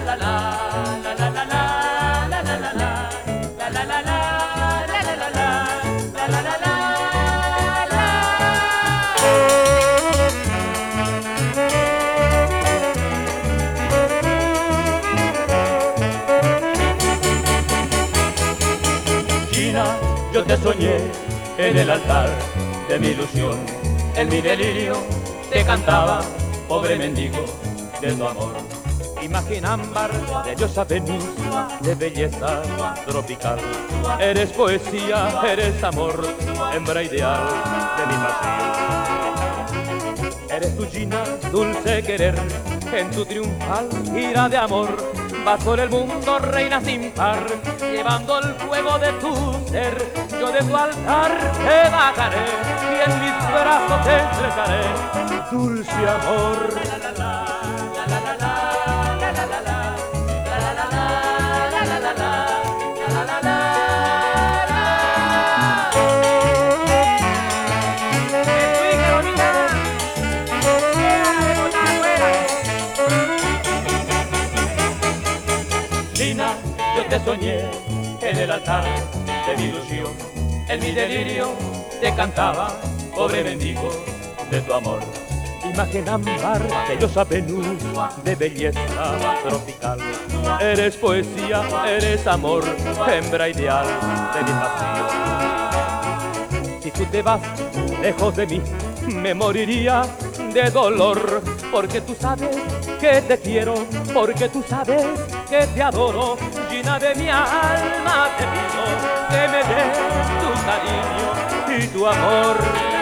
Yo te soñé en el altar de mi ilusión, en mi delirio te cantaba, pobre mendigo de tu amor. Imagen ámbar de diosa Venus, de belleza tropical. Eres poesía, eres amor, hembra ideal de mi pasión. Eres tu Gina, dulce querer, en tu triunfal gira de amor. Vas por el mundo, reina sin par, llevando el fuego de tu ser. Yo de tu altar te bajaré y en mis brazos te estrecharé, dulce amor. Gina, yo te soñé en el altar de mi ilusión, en mi delirio te cantaba, pobre mendigo de tu amor. Imagen ámbar de diosa Venus, de belleza tropical. Eres poesía, eres amor, hembra ideal de mi pasión. Si tú te vas lejos de mí, me moriría de dolor, porque tú sabes que te quiero, porque tú sabes que te adoro. Gina de mi alma te pido que me des tu cariño y tu amor.